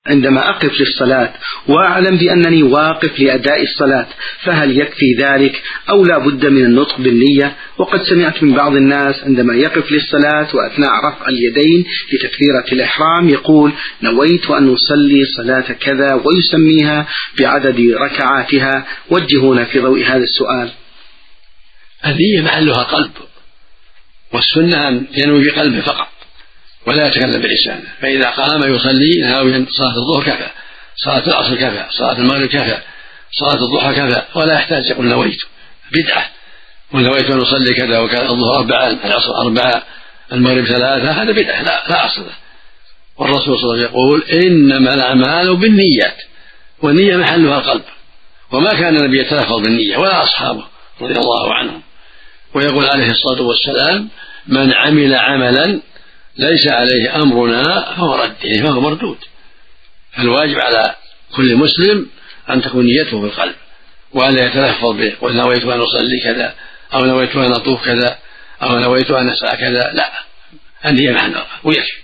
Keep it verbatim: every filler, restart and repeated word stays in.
عندما أقف للصلاة وأعلم بأنني واقف لأداء الصلاة، فهل يكفي ذلك أو لا بد من النطق بالنية؟ وقد سمعت من بعض الناس عندما يقف للصلاة وأثناء رفع اليدين لتكبيرة الإحرام يقول: نويت أن أصلي صلاة كذا، ويسميها بعدد ركعاتها. وجهونا في ضوء هذا السؤال. النية محلها قلب، والسنة أن ينوي بقلبه فقط ولا يتكلم بلسانه، فإذا قام يصلي ناويا صلاة الظهر كفى، صلاة العصر كفى، صلاة المغرب كفى، صلاة الضحى كفى، ولا يحتاج يقول نويت. بدعة ونويت أن أصلي كذا وكذا، الظهر أربعة، العصر أربعة، المغرب ثلاثة، هذا بدعة لا, لا أصل له. والرسول صلى الله عليه وسلم يقول: إنما الأعمال بالنيات، والنية محلها القلب. وما كان النبي يتلفظ بالنية ولا أصحابه رضي الله عنهم. ويقول عليه الصلاة والسلام: من عمل عملا ليس عليه أمرنا فهو رد، فهو مردود. فالواجب على كل مسلم أن تكون نيته في القلب، وأن يتلفظ به: قل نويت أن أصلي كذا، أو نويت أن أطوف كذا، أو نويت أن أسعى كذا. لا، النية محلها ويكفي.